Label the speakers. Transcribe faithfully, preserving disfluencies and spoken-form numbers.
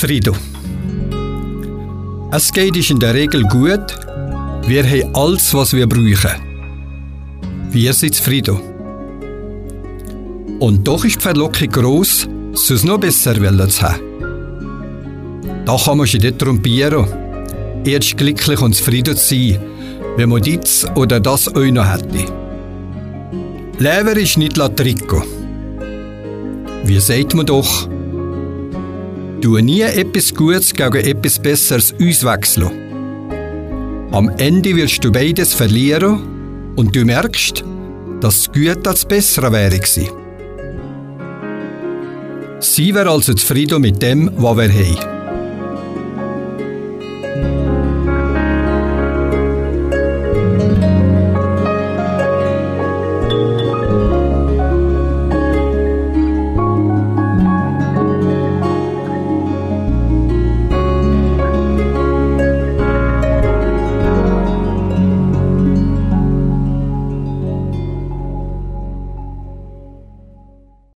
Speaker 1: Zufrieden. Es geht uns in der Regel gut. Wir haben alles, was wir brauchen. Wir sind zufrieden. Und doch ist die Verlockung gross, es noch besser zu haben. Da kann man sich nicht trompieren. Erst glücklich und zufrieden zu sein, wenn man dies oder das auch noch hätte. Leben ist nicht Latrico. Wie sagt man doch? Du nie etwas Gutes gegen etwas Besseres auswechseln. Am Ende wirst du beides verlieren und du merkst, dass das Gute als Bessere wäre gewesen. Seien wir also zufrieden mit dem, was wir haben.